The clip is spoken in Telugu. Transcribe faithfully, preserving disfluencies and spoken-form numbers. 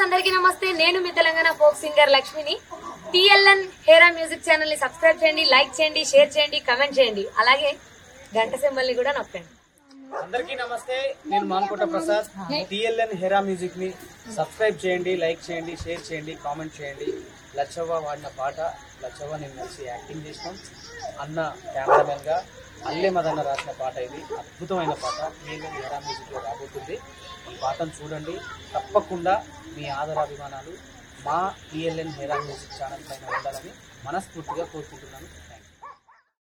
అందరికీ నమస్తే. నేను మీ తెలంగాణ ఫోక్ సింగర్ లక్ష్మిని. టిఎల్ఎన్ హేరా మ్యూజిక్ ఛానల్ ని సబ్స్క్రైబ్ చేయండి, లైక్ చేయండి, షేర్ చేయండి, కమెంట్ చేయండి. అలాగే గంట సింబల్ ని కూడా నొక్కండి. అందరికీ నమస్తే. నేను మాన్కోట ప్రసాద్. టిఎల్ఎన్ హేరా మ్యూజిక్ ని సబ్స్క్రైబ్ చేయండి, లైక్ చేయండి, షేర్ చేయండి, కామెంట్ చేయండి. లచ్చవ్వ వాడిన పాట, లచ్చవ్వ నేను కలిసి యాక్టింగ్ చేసినాం. అన్న కెమెరామెన్ గా అల్లే మదన్న రాసిన పాట ఇది. అద్భుతమైన పాట టిఎల్ఎన్ హేరా మ్యూజిక్ లో రాబోతుంది. ఈ పాటను చూడండి. తప్పకుండా మీ ఆదరాభిమానాలు మా టిఎల్ఎన్ హేరా మ్యూజిక్ ఛానల్ పైన ఉండాలని మనస్ఫూర్తిగా కోరుకుంటున్నాను.